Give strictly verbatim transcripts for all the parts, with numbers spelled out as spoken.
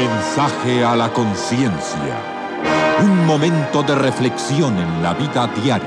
Mensaje a la conciencia. Un momento de reflexión en la vida diaria.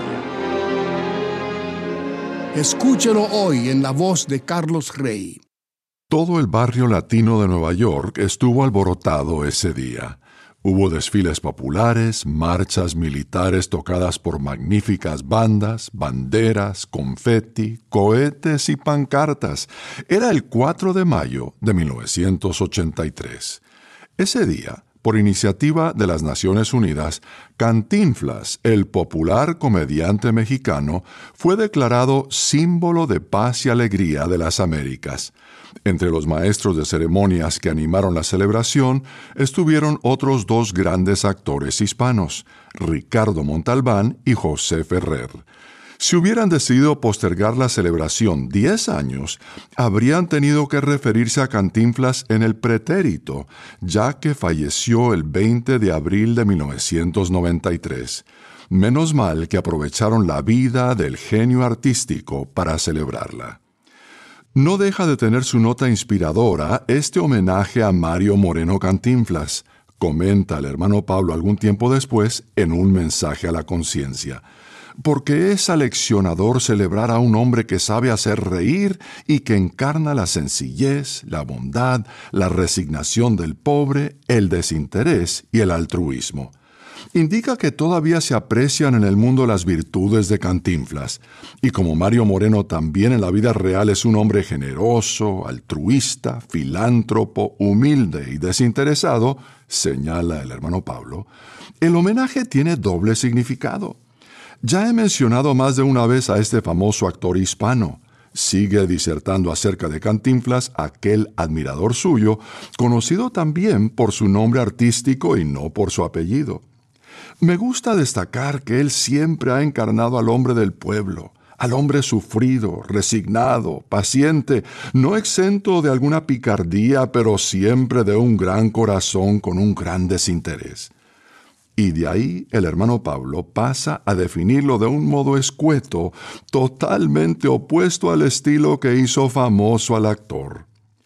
Escúchelo hoy en la voz de Carlos Rey. Todo el barrio latino de Nueva York estuvo alborotado ese día. Hubo desfiles populares, marchas militares tocadas por magníficas bandas, banderas, confeti, cohetes y pancartas. Era el cuatro de mayo de mil novecientos ochenta y tres. Ese día, por iniciativa de las Naciones Unidas, Cantinflas, el popular comediante mexicano, fue declarado símbolo de paz y alegría de las Américas. Entre los maestros de ceremonias que animaron la celebración estuvieron otros dos grandes actores hispanos, Ricardo Montalbán y José Ferrer. Si hubieran decidido postergar la celebración diez años, habrían tenido que referirse a Cantinflas en el pretérito, ya que falleció el veinte de abril de mil novecientos noventa y tres. Menos mal que aprovecharon la vida del genio artístico para celebrarla. No deja de tener su nota inspiradora este homenaje a Mario Moreno Cantinflas, comenta el hermano Pablo algún tiempo después en un mensaje a la conciencia. Porque es aleccionador celebrar a un hombre que sabe hacer reír y que encarna la sencillez, la bondad, la resignación del pobre, el desinterés y el altruismo. Indica que todavía se aprecian en el mundo las virtudes de Cantinflas, y como Mario Moreno también en la vida real es un hombre generoso, altruista, filántropo, humilde y desinteresado, señala el hermano Pablo, el homenaje tiene doble significado. Ya he mencionado más de una vez a este famoso actor hispano. Sigue disertando acerca de Cantinflas aquel admirador suyo, conocido también por su nombre artístico y no por su apellido. Me gusta destacar que él siempre ha encarnado al hombre del pueblo, al hombre sufrido, resignado, paciente, no exento de alguna picardía, pero siempre de un gran corazón con un gran desinterés. Y de ahí el hermano Pablo pasa a definirlo de un modo escueto, totalmente opuesto al estilo que hizo famoso al actor.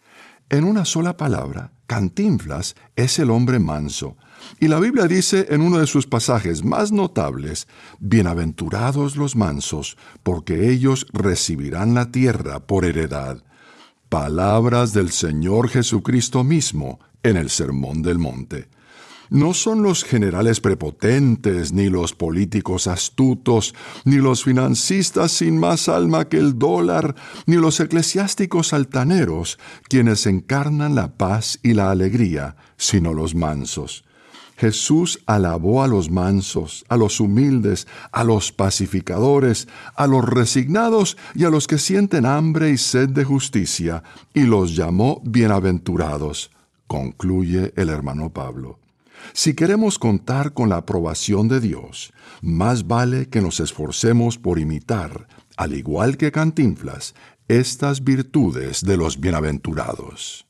En una sola palabra, Cantinflas es el hombre manso, y la Biblia dice en uno de sus pasajes más notables, «Bienaventurados los mansos, porque ellos recibirán la tierra por heredad». Palabras del Señor Jesucristo mismo en el Sermón del Monte. No son los generales prepotentes, ni los políticos astutos, ni los financistas sin más alma que el dólar, ni los eclesiásticos altaneros, quienes encarnan la paz y la alegría, sino los mansos. Jesús alabó a los mansos, a los humildes, a los pacificadores, a los resignados y a los que sienten hambre y sed de justicia, y los llamó bienaventurados, concluye el hermano Pablo. Si queremos contar con la aprobación de Dios, más vale que nos esforcemos por imitar, al igual que Cantinflas, estas virtudes de los bienaventurados.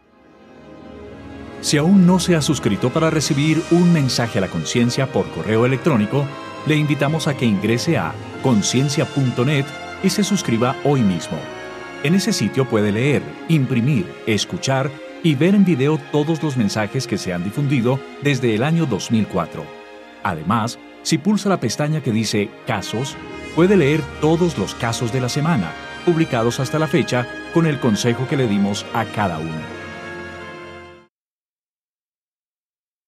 Si aún no se ha suscrito para recibir un mensaje a la conciencia por correo electrónico, le invitamos a que ingrese a conciencia punto net y se suscriba hoy mismo. En ese sitio puede leer, imprimir, escuchar y ver en video todos los mensajes que se han difundido desde el año dos mil cuatro. Además, si pulsa la pestaña que dice Casos, puede leer todos los casos de la semana, publicados hasta la fecha, con el consejo que le dimos a cada uno.